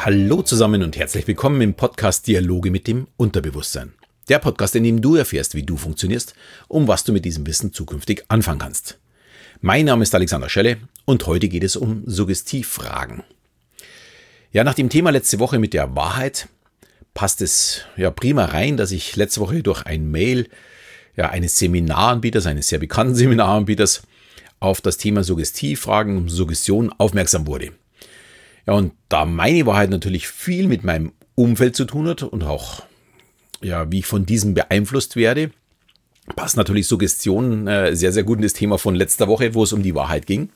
Hallo zusammen und herzlich willkommen im Podcast Dialoge mit dem Unterbewusstsein. Der Podcast, in dem du erfährst, wie du funktionierst und was du mit diesem Wissen zukünftig anfangen kannst. Mein Name ist Alexander Schelle und heute geht es um Suggestivfragen. Ja, nach dem Thema letzte Woche mit der Wahrheit passt es ja prima rein, dass ich letzte Woche durch ein Mail eines Seminaranbieters, eines sehr bekannten Seminaranbieters, auf das Thema Suggestivfragen, Suggestion aufmerksam wurde. Ja, und da meine Wahrheit natürlich viel mit meinem Umfeld zu tun hat und auch, wie ich von diesem beeinflusst werde, passt natürlich Suggestion sehr, sehr gut in das Thema von letzter Woche, wo es um die Wahrheit ging.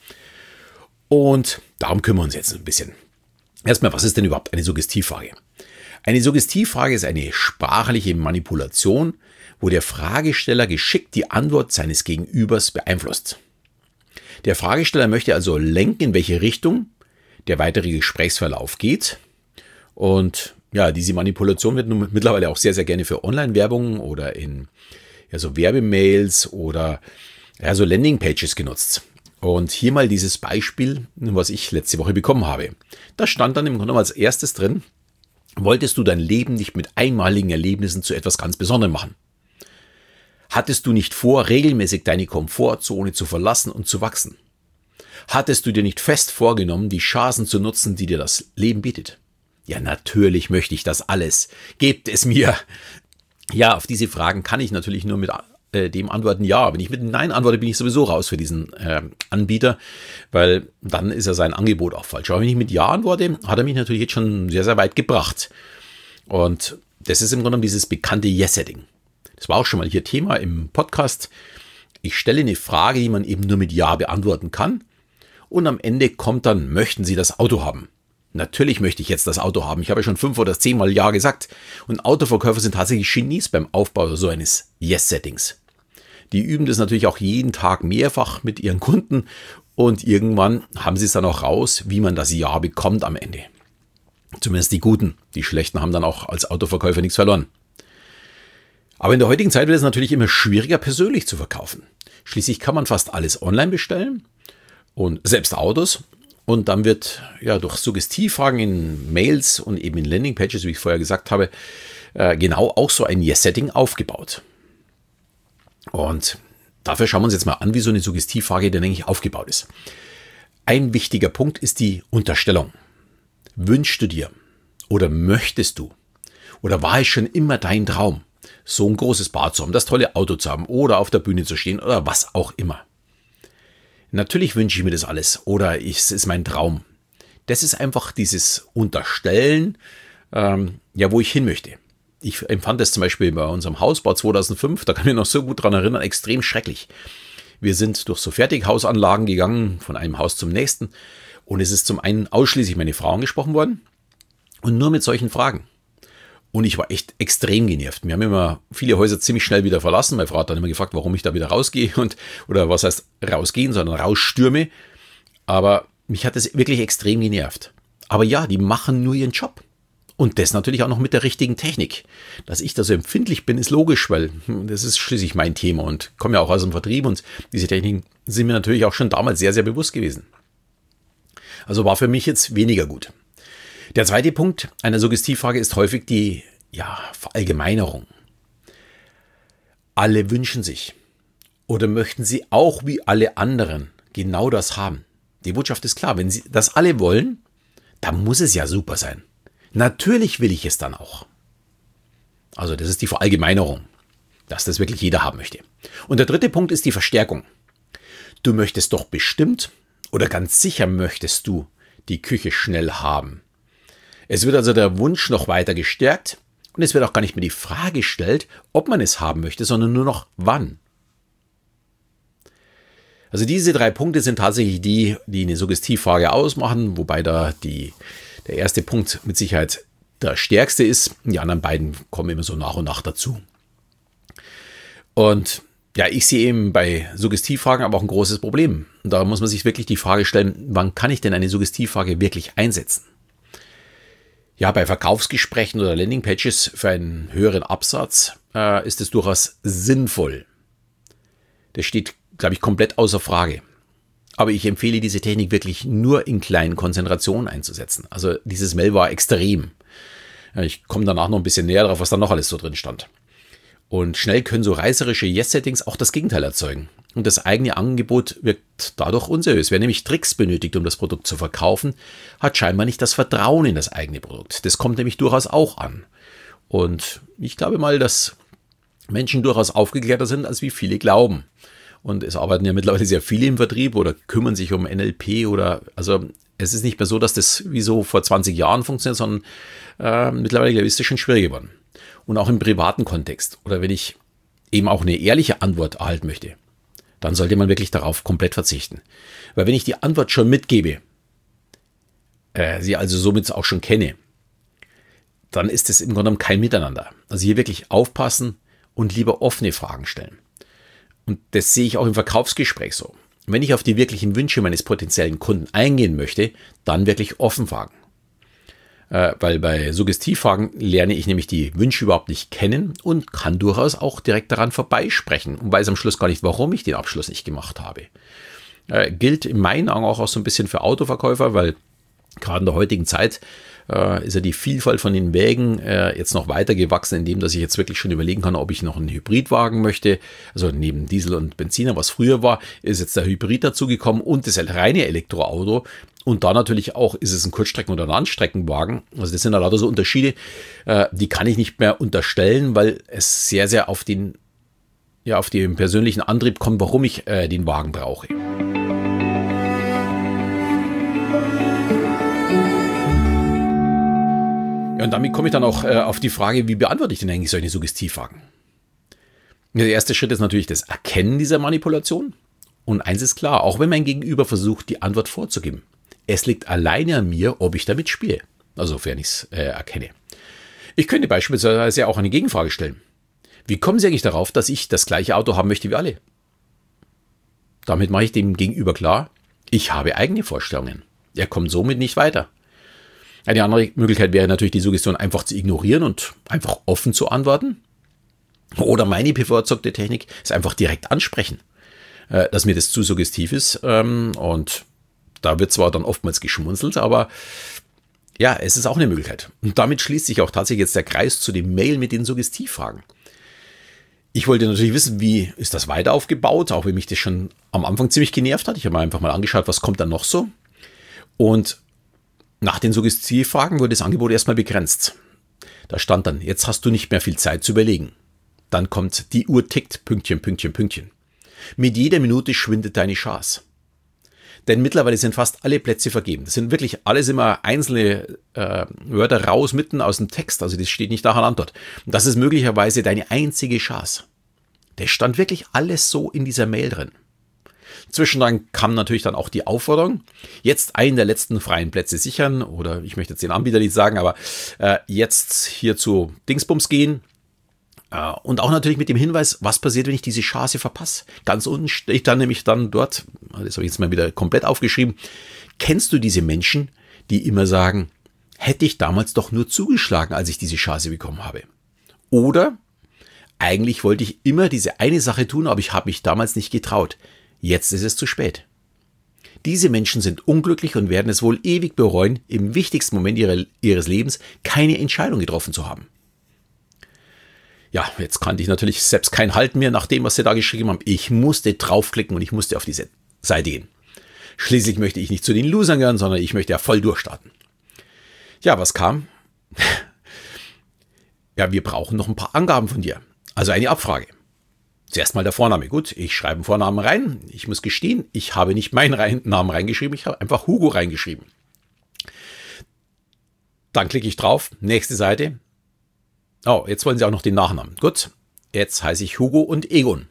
Und darum kümmern wir uns jetzt ein bisschen. Erstmal, was ist denn überhaupt eine Suggestivfrage? Eine Suggestivfrage ist eine sprachliche Manipulation, wo der Fragesteller geschickt die Antwort seines Gegenübers beeinflusst. Der Fragesteller möchte also lenken, in welche Richtung der weitere Gesprächsverlauf geht. Und ja, diese Manipulation wird nun mittlerweile auch sehr, sehr gerne für Online-Werbung oder in so Werbemails oder so Landingpages genutzt. Und hier mal dieses Beispiel, was ich letzte Woche bekommen habe. Da stand dann im Grunde genommen als erstes drin: Wolltest du dein Leben nicht mit einmaligen Erlebnissen zu etwas ganz Besonderem machen? Hattest du nicht vor, regelmäßig deine Komfortzone zu verlassen und zu wachsen? Hattest du dir nicht fest vorgenommen, die Chancen zu nutzen, die dir das Leben bietet? Ja, natürlich möchte ich das alles. Gebt es mir. Ja, auf diese Fragen kann ich natürlich nur mit dem antworten ja. Wenn ich mit Nein antworte, bin ich sowieso raus für diesen Anbieter, weil dann ist ja sein Angebot auch falsch. Aber wenn ich mit Ja antworte, hat er mich natürlich jetzt schon sehr, sehr weit gebracht. Und das ist im Grunde genommen dieses bekannte Yes-Setting. Das war auch schon mal hier Thema im Podcast. Ich stelle eine Frage, die man eben nur mit Ja beantworten kann. Und am Ende kommt dann: Möchten Sie das Auto haben? Natürlich möchte ich jetzt das Auto haben. Ich habe ja schon 5 oder 10 Mal Ja gesagt. Und Autoverkäufer sind tatsächlich Genies beim Aufbau so eines Yes-Settings. Die üben das natürlich auch jeden Tag mehrfach mit ihren Kunden. Und irgendwann haben sie es dann auch raus, wie man das Ja bekommt am Ende. Zumindest die Guten. Die Schlechten haben dann auch als Autoverkäufer nichts verloren. Aber in der heutigen Zeit wird es natürlich immer schwieriger, persönlich zu verkaufen. Schließlich kann man fast alles online bestellen. Und selbst Autos. Und dann wird durch Suggestivfragen in Mails und eben in Landingpages, wie ich vorher gesagt habe, genau auch so ein Yes-Setting aufgebaut. Und dafür schauen wir uns jetzt mal an, wie so eine Suggestivfrage denn eigentlich aufgebaut ist. Ein wichtiger Punkt ist die Unterstellung. Wünschst du dir oder möchtest du oder war es schon immer dein Traum, so ein großes Bad zu haben, das tolle Auto zu haben oder auf der Bühne zu stehen oder was auch immer? Natürlich wünsche ich mir das alles oder es ist mein Traum. Das ist einfach dieses Unterstellen, wo ich hin möchte. Ich empfand das zum Beispiel bei unserem Hausbau 2005, da kann ich mich noch so gut dran erinnern, extrem schrecklich. Wir sind durch so Fertighausanlagen gegangen, von einem Haus zum nächsten, und es ist zum einen ausschließlich meine Frau angesprochen worden und nur mit solchen Fragen. Und ich war echt extrem genervt. Wir haben immer viele Häuser ziemlich schnell wieder verlassen. Meine Frau hat dann immer gefragt, warum ich da wieder rausgehe oder was heißt rausgehen, sondern rausstürme. Aber mich hat das wirklich extrem genervt. Aber ja, die machen nur ihren Job. Und das natürlich auch noch mit der richtigen Technik. Dass ich da so empfindlich bin, ist logisch, weil das ist schließlich mein Thema und komme ja auch aus dem Vertrieb und diese Techniken sind mir natürlich auch schon damals sehr, sehr bewusst gewesen. Also war für mich jetzt weniger gut. Der zweite Punkt einer Suggestivfrage ist häufig die Verallgemeinerung. Alle wünschen sich oder möchten sie auch wie alle anderen genau das haben. Die Botschaft ist klar, wenn sie das alle wollen, dann muss es ja super sein. Natürlich will ich es dann auch. Also das ist die Verallgemeinerung, dass das wirklich jeder haben möchte. Und der dritte Punkt ist die Verstärkung. Du möchtest doch bestimmt oder ganz sicher möchtest du die Küche schnell haben. Es wird also der Wunsch noch weiter gestärkt und es wird auch gar nicht mehr die Frage gestellt, ob man es haben möchte, sondern nur noch wann. Also diese 3 Punkte sind tatsächlich die eine Suggestivfrage ausmachen, wobei da der erste Punkt mit Sicherheit der stärkste ist. Die anderen beiden kommen immer so nach und nach dazu. Und ich sehe eben bei Suggestivfragen aber auch ein großes Problem. Und da muss man sich wirklich die Frage stellen, wann kann ich denn eine Suggestivfrage wirklich einsetzen? Ja, bei Verkaufsgesprächen oder Landingpages für einen höheren Absatz ist es durchaus sinnvoll. Das steht, glaube ich, komplett außer Frage. Aber ich empfehle diese Technik wirklich nur in kleinen Konzentrationen einzusetzen. Also dieses Mail war extrem. Ich komme danach noch ein bisschen näher drauf, was da noch alles so drin stand. Und schnell können so reißerische Yes-Settings auch das Gegenteil erzeugen. Und das eigene Angebot wirkt dadurch unseriös. Wer nämlich Tricks benötigt, um das Produkt zu verkaufen, hat scheinbar nicht das Vertrauen in das eigene Produkt. Das kommt nämlich durchaus auch an. Und ich glaube mal, dass Menschen durchaus aufgeklärter sind, als wie viele glauben. Und es arbeiten ja mittlerweile sehr viele im Vertrieb oder kümmern sich um NLP also es ist nicht mehr so, dass das wie so vor 20 Jahren funktioniert, sondern mittlerweile, glaube ich, ist das schon schwierig geworden. Und auch im privaten Kontext. Oder wenn ich eben auch eine ehrliche Antwort erhalten möchte, dann sollte man wirklich darauf komplett verzichten. Weil wenn ich die Antwort schon mitgebe, sie also somit auch schon kenne, dann ist es im Grunde genommen kein Miteinander. Also hier wirklich aufpassen und lieber offene Fragen stellen. Und das sehe ich auch im Verkaufsgespräch so. Wenn ich auf die wirklichen Wünsche meines potenziellen Kunden eingehen möchte, dann wirklich offen fragen. Weil bei Suggestivfragen lerne ich nämlich die Wünsche überhaupt nicht kennen und kann durchaus auch direkt daran vorbeisprechen und weiß am Schluss gar nicht, warum ich den Abschluss nicht gemacht habe. Gilt in meinen Augen auch so ein bisschen für Autoverkäufer, weil gerade in der heutigen Zeit ist ja die Vielfalt von den Wägen jetzt noch weiter gewachsen, indem dass ich jetzt wirklich schon überlegen kann, ob ich noch einen Hybridwagen möchte. Also neben Diesel und Benziner, was früher war, ist jetzt der Hybrid dazugekommen und das reine Elektroauto. Und da natürlich auch, ist es ein Kurzstrecken- oder ein Landstreckenwagen. Also das sind ja lauter so Unterschiede, die kann ich nicht mehr unterstellen, weil es sehr, sehr auf den persönlichen Antrieb kommt, warum ich den Wagen brauche. Ja, und damit komme ich dann auch auf die Frage, wie beantworte ich denn eigentlich solche Suggestivfragen? Der erste Schritt ist natürlich das Erkennen dieser Manipulation. Und eins ist klar, auch wenn mein Gegenüber versucht, die Antwort vorzugeben, es liegt alleine an mir, ob ich damit spiele, also sofern ich es erkenne. Ich könnte beispielsweise auch eine Gegenfrage stellen. Wie kommen Sie eigentlich darauf, dass ich das gleiche Auto haben möchte wie alle? Damit mache ich dem Gegenüber klar, ich habe eigene Vorstellungen. Er kommt somit nicht weiter. Eine andere Möglichkeit wäre natürlich, die Suggestion einfach zu ignorieren und einfach offen zu antworten. Oder meine bevorzugte Technik ist einfach direkt ansprechen, dass mir das zu suggestiv ist. Und da wird zwar dann oftmals geschmunzelt, aber ja, es ist auch eine Möglichkeit. Und damit schließt sich auch tatsächlich jetzt der Kreis zu dem Mail mit den Suggestivfragen. Ich wollte natürlich wissen, wie ist das weiter aufgebaut, auch wenn mich das schon am Anfang ziemlich genervt hat. Ich habe mir einfach mal angeschaut, was kommt dann noch so. Und nach den Suggestivfragen wurde das Angebot erstmal begrenzt. Da stand dann, jetzt hast du nicht mehr viel Zeit zu überlegen. Dann kommt, die Uhr tickt, Pünktchen, Pünktchen, Pünktchen. Mit jeder Minute schwindet deine Chance. Denn mittlerweile sind fast alle Plätze vergeben. Das sind wirklich alles immer einzelne Wörter raus, mitten aus dem Text. Also das steht nicht nach einer Antwort. Und das ist möglicherweise deine einzige Chance. Das stand wirklich alles so in dieser Mail drin. Zwischendrin kam natürlich dann auch die Aufforderung, jetzt einen der letzten freien Plätze sichern, oder ich möchte jetzt den Anbieter nicht sagen, aber jetzt hier zu Dingsbums gehen. Und auch natürlich mit dem Hinweis, was passiert, wenn ich diese Chance verpasse. Ganz unten steht dann nämlich dann dort, das habe ich jetzt mal wieder komplett aufgeschrieben, kennst du diese Menschen, die immer sagen, hätte ich damals doch nur zugeschlagen, als ich diese Chance bekommen habe? Oder, eigentlich wollte ich immer diese eine Sache tun, aber ich habe mich damals nicht getraut. Jetzt ist es zu spät. Diese Menschen sind unglücklich und werden es wohl ewig bereuen, im wichtigsten Moment ihres Lebens keine Entscheidung getroffen zu haben. Ja, jetzt kannte ich natürlich selbst kein Halt mehr nach dem, was sie da geschrieben haben. Ich musste draufklicken und ich musste auf diese Seite gehen. Schließlich möchte ich nicht zu den Losern gehören, sondern ich möchte ja voll durchstarten. Ja, was kam? Ja, wir brauchen noch ein paar Angaben von dir. Also eine Abfrage. Zuerst mal der Vorname. Gut, ich schreibe einen Vornamen rein. Ich muss gestehen, ich habe nicht meinen Namen reingeschrieben, ich habe einfach Hugo reingeschrieben. Dann klicke ich drauf, nächste Seite. Oh, jetzt wollen Sie auch noch den Nachnamen. Gut, jetzt heiße ich Hugo und Egon.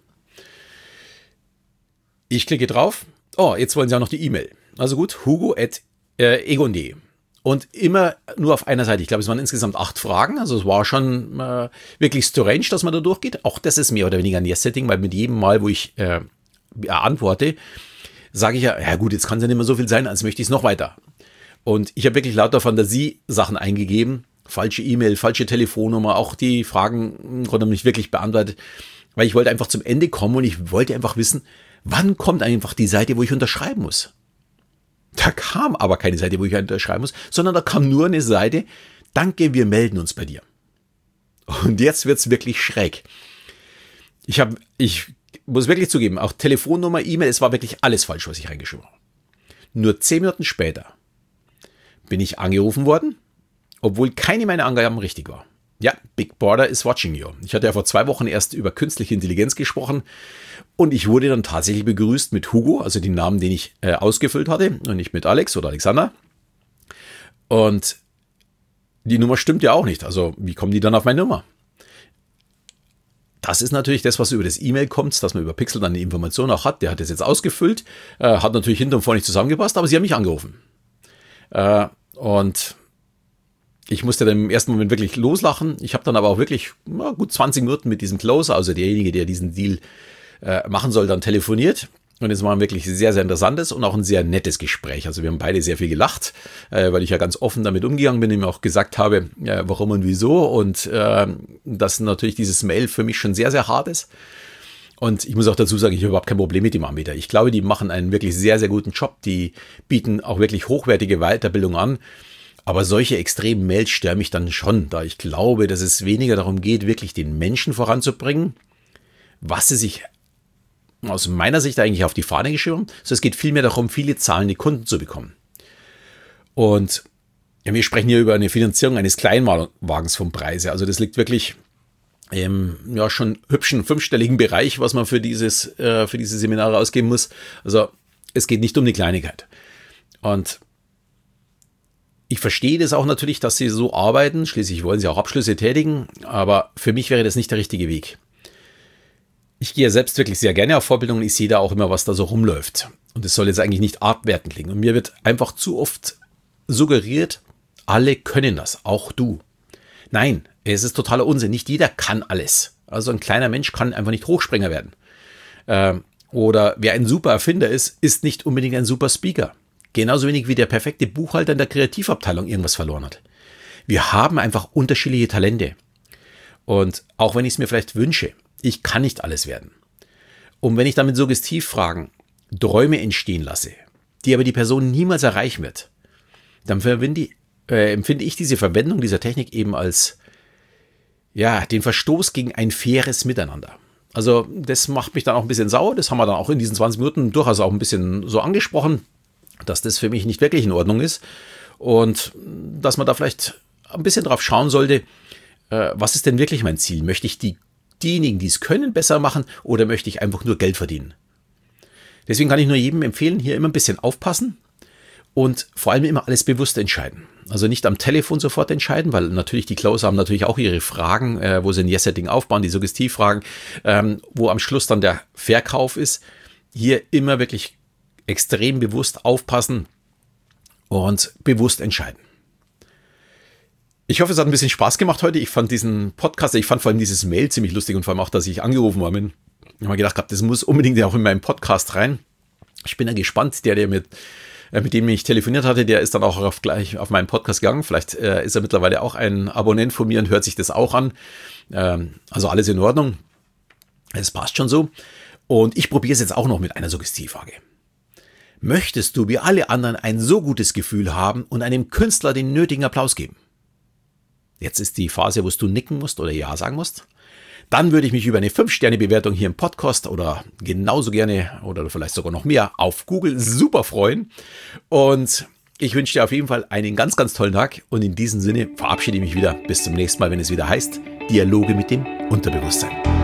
Ich klicke drauf. Oh, jetzt wollen Sie auch noch die E-Mail. Also gut, hugo@egon.de. Und immer nur auf einer Seite. Ich glaube, es waren insgesamt 8 Fragen. Also es war schon wirklich strange, dass man da durchgeht. Auch das ist mehr oder weniger ein Yes-Setting, weil mit jedem Mal, wo ich antworte, sage ich ja gut, jetzt kann es ja nicht mehr so viel sein, als möchte ich es noch weiter. Und ich habe wirklich lauter Fantasie-Sachen eingegeben. Falsche E-Mail, falsche Telefonnummer, auch die Fragen im Grunde nicht wirklich beantwortet. Weil ich wollte einfach zum Ende kommen und ich wollte einfach wissen, Wann kommt einfach die Seite, wo ich unterschreiben muss? Da kam aber keine Seite, wo ich unterschreiben muss, sondern da kam nur eine Seite, danke, wir melden uns bei dir. Und jetzt wird's wirklich schräg. Ich muss wirklich zugeben, auch Telefonnummer, E-Mail, es war wirklich alles falsch, was ich reingeschrieben habe. Nur 10 Minuten später bin ich angerufen worden, obwohl keine meiner Angaben richtig war. Ja, Big Brother is watching you. Ich hatte ja vor 2 Wochen erst über künstliche Intelligenz gesprochen und ich wurde dann tatsächlich begrüßt mit Hugo, also den Namen, den ich ausgefüllt hatte und nicht mit Alex oder Alexander. Und die Nummer stimmt ja auch nicht. Also wie kommen die dann auf meine Nummer? Das ist natürlich das, was über das E-Mail kommt, dass man über Pixel dann die Information auch hat. Der hat das jetzt ausgefüllt, hat natürlich hinter und vor nicht zusammengepasst, aber sie haben mich angerufen. Und ich musste dann im ersten Moment wirklich loslachen. Ich habe dann aber auch wirklich gut 20 Minuten mit diesem Closer, also derjenige, der diesen Deal machen soll, dann telefoniert. Und es war ein wirklich sehr, sehr interessantes und auch ein sehr nettes Gespräch. Also wir haben beide sehr viel gelacht, weil ich ja ganz offen damit umgegangen bin, ihm auch gesagt habe, warum und wieso. Und dass natürlich dieses Mail für mich schon sehr, sehr hart ist. Und ich muss auch dazu sagen, ich habe überhaupt kein Problem mit dem Anbieter. Ich glaube, die machen einen wirklich sehr, sehr guten Job. Die bieten auch wirklich hochwertige Weiterbildung an. Aber solche extremen Mails stören mich dann schon, da ich glaube, dass es weniger darum geht, wirklich den Menschen voranzubringen, was sie sich aus meiner Sicht eigentlich auf die Fahne geschrieben haben, sondern es geht vielmehr darum, viele zahlende Kunden zu bekommen. Und ja, wir sprechen hier über eine Finanzierung eines Kleinwagens vom Preise. Also das liegt wirklich im schon hübschen 5-stelligen Bereich, was man für diese Seminare ausgeben muss. Also es geht nicht um die Kleinigkeit. Und ich verstehe das auch natürlich, dass sie so arbeiten. Schließlich wollen sie auch Abschlüsse tätigen. Aber für mich wäre das nicht der richtige Weg. Ich gehe ja selbst wirklich sehr gerne auf Vorbildungen. Ich sehe da auch immer, was da so rumläuft. Und es soll jetzt eigentlich nicht abwertend klingen. Und mir wird einfach zu oft suggeriert, alle können das, auch du. Nein, es ist totaler Unsinn. Nicht jeder kann alles. Also ein kleiner Mensch kann einfach nicht Hochspringer werden. Oder wer ein super Erfinder ist nicht unbedingt ein super Speaker. Genauso wenig wie der perfekte Buchhalter in der Kreativabteilung irgendwas verloren hat. Wir haben einfach unterschiedliche Talente. Und auch wenn ich es mir vielleicht wünsche, ich kann nicht alles werden. Und wenn ich dann mit Suggestivfragen Träume entstehen lasse, die aber die Person niemals erreichen wird, dann empfinde ich diese Verwendung dieser Technik eben als den Verstoß gegen ein faires Miteinander. Also das macht mich dann auch ein bisschen sauer. Das haben wir dann auch in diesen 20 Minuten durchaus auch ein bisschen so angesprochen, dass das für mich nicht wirklich in Ordnung ist und dass man da vielleicht ein bisschen drauf schauen sollte, was ist denn wirklich mein Ziel? Möchte ich diejenigen, die es können, besser machen oder möchte ich einfach nur Geld verdienen? Deswegen kann ich nur jedem empfehlen, hier immer ein bisschen aufpassen und vor allem immer alles bewusst entscheiden. Also nicht am Telefon sofort entscheiden, weil natürlich die Closer haben natürlich auch ihre Fragen, wo sie ein Yes-Setting aufbauen, die Suggestivfragen, wo am Schluss dann der Verkauf ist. Hier immer wirklich extrem bewusst aufpassen und bewusst entscheiden. Ich hoffe, es hat ein bisschen Spaß gemacht heute. Ich fand diesen Podcast, ich fand vor allem dieses Mail ziemlich lustig und vor allem auch, dass ich angerufen worden bin. Ich habe mir gedacht, das muss unbedingt auch in meinen Podcast rein. Ich bin ja gespannt, der mit dem ich telefoniert hatte, der ist dann auch gleich auf meinen Podcast gegangen. Vielleicht ist er mittlerweile auch ein Abonnent von mir und hört sich das auch an. Also alles in Ordnung. Es passt schon so. Und ich probiere es jetzt auch noch mit einer Suggestivfrage. Möchtest du wie alle anderen ein so gutes Gefühl haben und einem Künstler den nötigen Applaus geben? Jetzt ist die Phase, wo du nicken musst oder Ja sagen musst. Dann würde ich mich über eine 5-Sterne-Bewertung hier im Podcast oder genauso gerne oder vielleicht sogar noch mehr auf Google super freuen. Und ich wünsche dir auf jeden Fall einen ganz, ganz tollen Tag. Und in diesem Sinne verabschiede ich mich wieder. Bis zum nächsten Mal, wenn es wieder heißt Dialoge mit dem Unterbewusstsein.